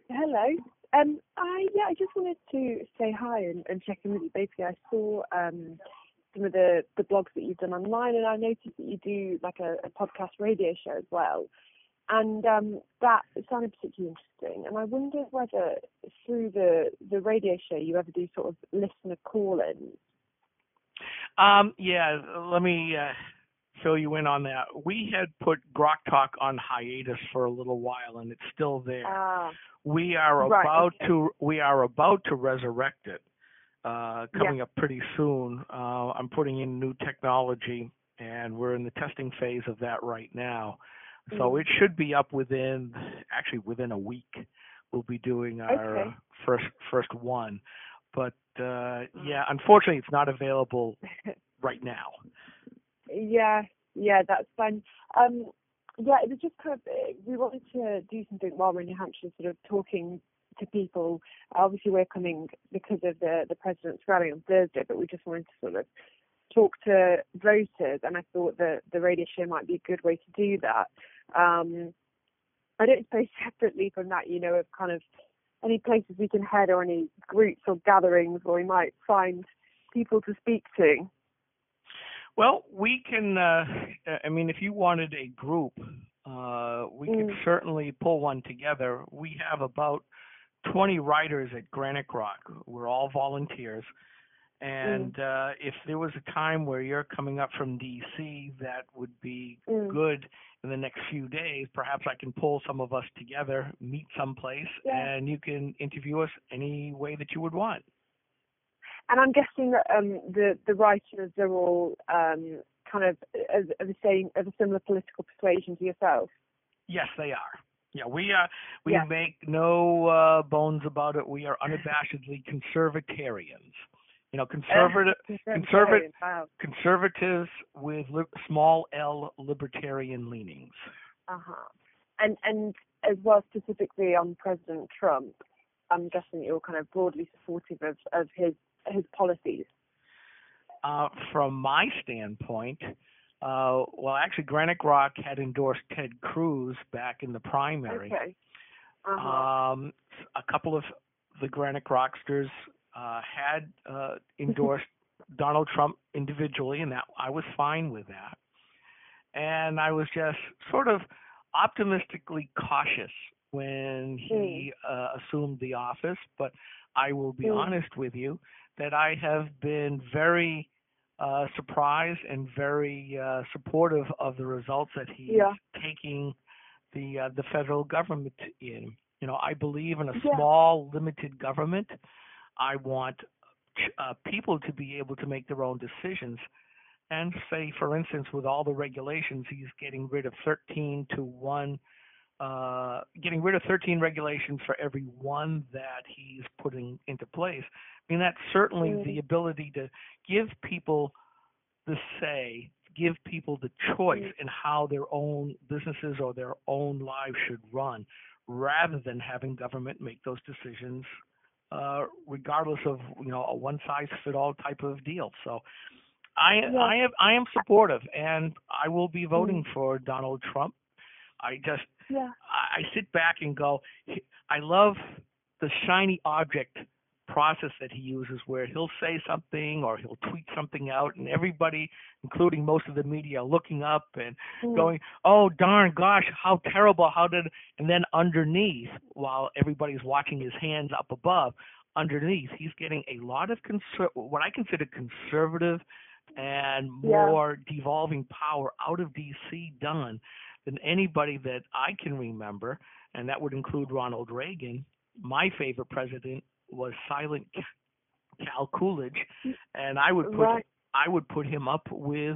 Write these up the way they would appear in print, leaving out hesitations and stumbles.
Hello. I just wanted to say hi and check in with you. Basically, I saw some of the blogs that you've done online, and I noticed that you do like a podcast radio show as well. And that sounded particularly interesting. And I wondered whether through the radio show you ever do sort of listener call-ins. Yeah, let me fill you in on that. We had put Grok Talk on hiatus for a little while, and it's still there. We are Right, about okay. to resurrect it. Coming Yeah. up pretty soon. I'm putting in new technology, and we're in the testing phase of that right now. So it should be up within a week. We'll be doing our Okay. first one. But yeah, unfortunately, it's not available right now. Yeah, that's fine. Yeah, it was just kind of, we wanted to do something while we're in New Hampshire, sort of talking to people. Obviously, we're coming because of the president's rally on Thursday, but we just wanted to sort of talk to voters, and I thought that the radio show might be a good way to do that. I don't suppose separately from that, of kind of any places we can head or any groups or gatherings where we might find people to speak to. Well, we can. If you wanted a group, we could certainly pull one together. We have about 20 writers at Granite Rock. We're all volunteers. And if there was a time where you're coming up from D.C. that would be good in the next few days, perhaps I can pull some of us together, meet someplace, and you can interview us any way that you would want. And I'm guessing that the writers are all kind of of a similar political persuasion to yourself. Yes, they are. Yeah, we make no bones about it. We are unabashedly conservatarians. Conservatives with small L libertarian leanings. And as well, specifically on President Trump, I'm guessing you're kind of broadly supportive of his policies. From my standpoint, actually, Granite Rock had endorsed Ted Cruz back in the primary. Okay. A couple of the Granite Rocksters had endorsed Donald Trump individually, and that I was fine with that. And I was just sort of optimistically cautious when he assumed the office. But I will be honest with you that I have been very surprised and very supportive of the results that he's taking the federal government in. I believe in a small, limited government. I want people to be able to make their own decisions. And say, for instance, with all the regulations, he's getting rid of 13 to 1, getting rid of 13 regulations for every one that he's putting into place. I mean, that's certainly the ability to give people the say, give people the choice in how their own businesses or their own lives should run, rather than having government make those decisions regardless of a one-size-fit-all type of deal. So I am supportive, and I will be voting for Donald Trump. I sit back and go, I love the shiny object process that he uses, where he'll say something or he'll tweet something out, and everybody, including most of the media, looking up and going, "Oh darn, gosh, how terrible! And then underneath, while everybody's watching his hands up above, underneath, he's getting a lot of what I consider conservative and more devolving power out of D.C. done than anybody that I can remember, and that would include Ronald Reagan. My favorite president was Silent Cal Coolidge, and I would put him up with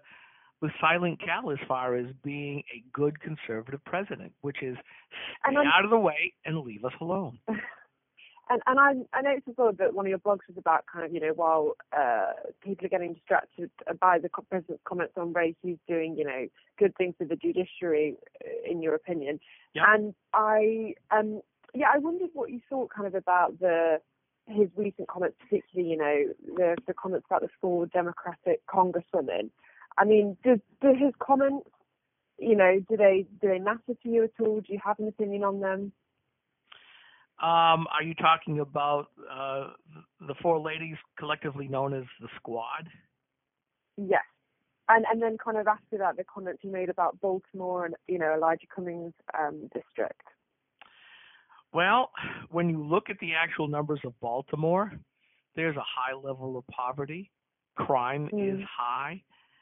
Silent Cal as far as being a good conservative president, which is stay out of the way and leave us alone. And I noticed as well that one of your blogs was about kind of, while people are getting distracted by the president's comments on race, he's doing, good things with the judiciary, in your opinion. Yep. And I wondered what you thought kind of about his recent comments, particularly, the comments about the 4 Democratic congresswomen. I mean, do his comments, do they matter to you at all? Do you have an opinion on them? Are you talking about the four ladies collectively known as the Squad? Yes. And then kind of after that, the comments you made about Baltimore and, Elijah Cummings district. Well, when you look at the actual numbers of Baltimore, there's a high level of poverty. Crime is high.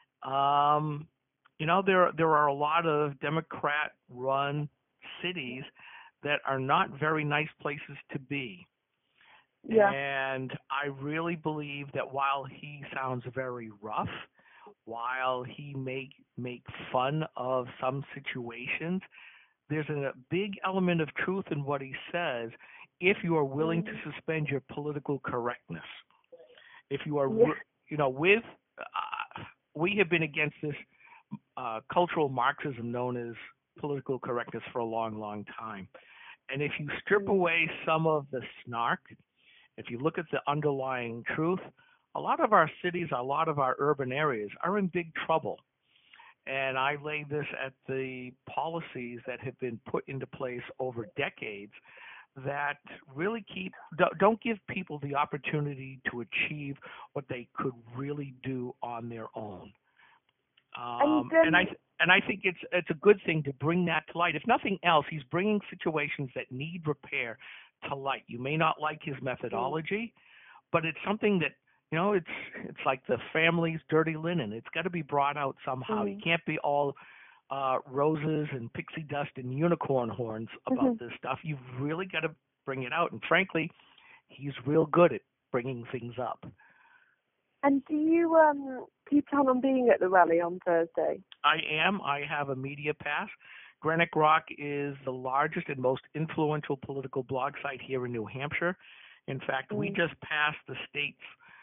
There are a lot of Democrat-run cities that are not very nice places to be. Yeah. And I really believe that while he sounds very rough, while he make fun of some situations, there's a big element of truth in what he says if you are willing to suspend your political correctness. If you are, we have been against this cultural Marxism known as political correctness for a long, long time. And if you strip away some of the snark, if you look at the underlying truth, a lot of our cities, a lot of our urban areas are in big trouble. And I lay this at the policies that have been put into place over decades that really don't give people the opportunity to achieve what they could really do on their own. And I think it's a good thing to bring that to light. If nothing else, he's bringing situations that need repair to light. You may not like his methodology, but it's something that it's like the family's dirty linen. It's got to be brought out somehow. You can't be all roses and pixie dust and unicorn horns about this stuff. You've really got to bring it out. And frankly, he's real good at bringing things up. And do you plan on being at the rally on Thursday? I am. I have a media pass. Granite Rock is the largest and most influential political blog site here in New Hampshire. In fact, we just passed the state's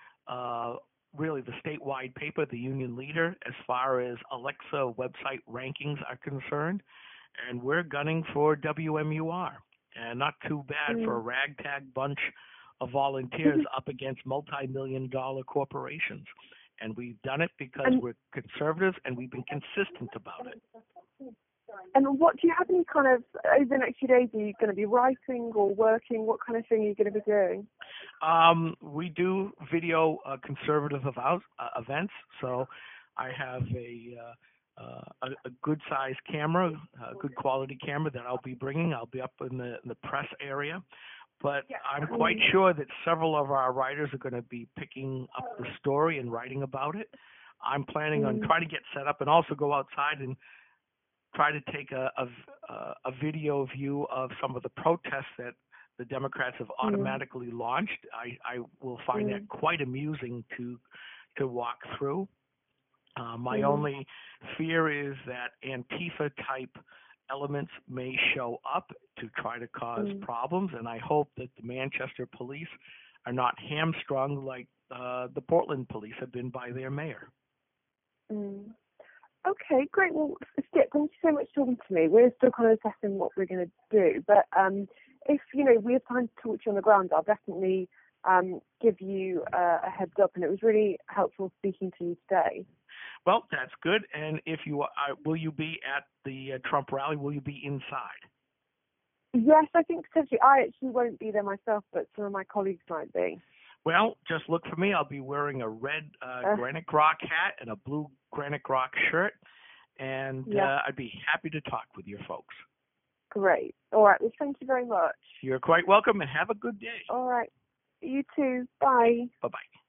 really the statewide paper, the Union Leader, as far as Alexa website rankings are concerned, and we're gunning for WMUR, and not too bad for a ragtag bunch of volunteers up against multi-million-dollar corporations. And we've done it because we're conservative and we've been consistent about it. And what do you have any kind of, over the next few days, are you going to be writing or working? What kind of thing are you going to be doing? We do video conservative events. So I have a good-sized camera, a good quality camera that I'll be bringing. I'll be up in the press area. But I'm quite sure that several of our writers are going to be picking up the story and writing about it. I'm planning on trying to get set up and also go outside and try to take a video view of some of the protests that the Democrats have automatically launched. I will find that quite amusing to walk through. My only fear is that Antifa-type elements may show up to try to cause problems, and I hope that the Manchester police are not hamstrung like the Portland police have been by their mayor. Okay, great. Well, Skip, thank you so much for talking to me. We're still kind of assessing what we're going to do, but if we have time to talk to you on the ground, I'll definitely give you a heads up. And it was really helpful speaking to you today. Well, that's good. And if you will you be at the Trump rally? Will you be inside? Yes, I think potentially. I actually won't be there myself, but some of my colleagues might be. Well, just look for me. I'll be wearing a red Granite Rock hat and a blue Granite Rock shirt, and I'd be happy to talk with your folks. Great. All right. Well, thank you very much. You're quite welcome, and have a good day. All right. You too. Bye. Bye-bye.